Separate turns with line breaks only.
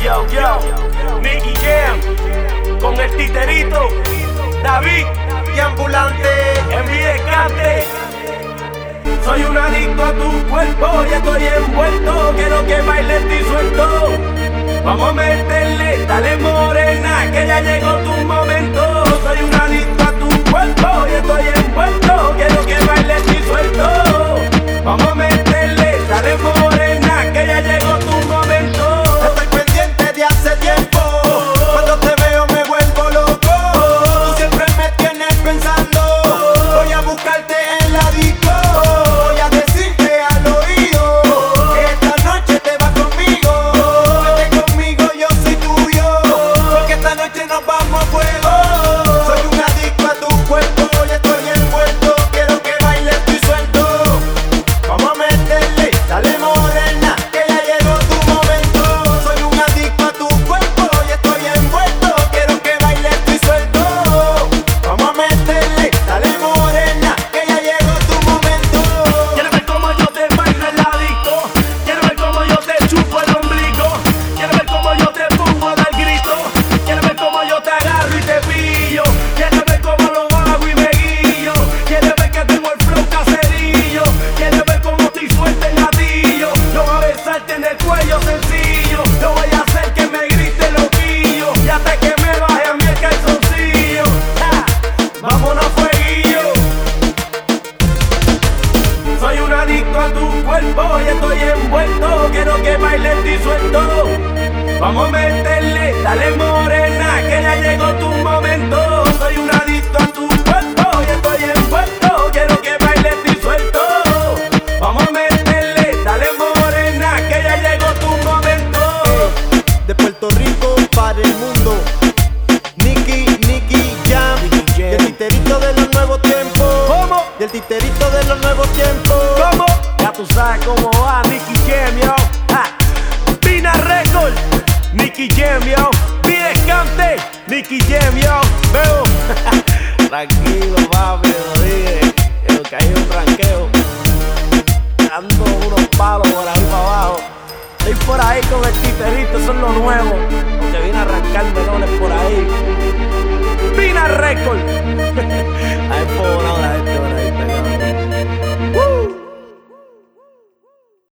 Yo, Nicky Jam, con el titerito, David y Ambulante, Envidecante. Soy un adicto a tu cuerpo, ya estoy envuelto, quiero que bailes y suelto. Vamos a meterle, dale morena, que ya llegó tu momento. Soy un adicto a tu cuerpo, ya estoy envuelto, quiero que bailes y suelto. Vamos a meterle, dale morena, que ya llegó tu momento.
Estoy pendiente de hace tiempo, cuando te veo me vuelvo loco. Tú siempre me tienes pensando, voy a buscarte en la disco. Voy a decirte al oído, que esta noche te vas conmigo. Vete conmigo, yo soy tuyo, porque esta noche nos vamos a fuego. Soy un adicto a tu cuerpo, ya estoy envuelto, quiero que bailes y suelto. Vamos a meterle, dale morena, que ya llegó tu momento. Soy un adicto a tu cuerpo, ya estoy envuelto, quiero que bailes y suelto. Vamos a meterle, dale morena, que ya llegó tu momento.
Quiero ver cómo yo te bailo en la disco, quiero ver cómo yo te chupo el ombligo, quiero ver cómo yo te pongo a dar grito, quiero ver cómo yo te agarro y te pillo, quiero ver cómo lo hago y me guillo, quiero ver que tengo el flow caserillo, quiero ver cómo te suelta el gatillo. Yo voy a besarte en el cuello sencillo, yo voy a hacer que me grite loquillo, y hasta que me baje a mí el calzoncillo. Vámonos fueguillo. Soy un adicto a tu cuerpo, ya estoy envuelto, quiero que bailes y suelto. Vamos a meterle, dale morena, que ya llegó tu momento. Soy un adicto a tu cuerpo, ya estoy envuelto, quiero que bailes y suelto. Vamos a meterle, dale morena, que ya llegó tu momento.
De Puerto Rico para el mundo, Nicky Jam, y el titerito de los nuevos tiempos.
¿Cómo?
Y el titerito de los nuevos tiempos.
¿Cómo? Ya tú sabes cómo va Nicky Jam, yo. Pina Record, Nicky Jam, yo. Envidecante, Nicky Jam, yo. Veo. Tranquilo, papi, lo dije. Que hay un ranqueo. Dando unos palos por ahí para abajo. Estoy por ahí con el titerito, eso es lo nuevo. Porque vine a arrancar melones por ahí. Pina Record. Ahí por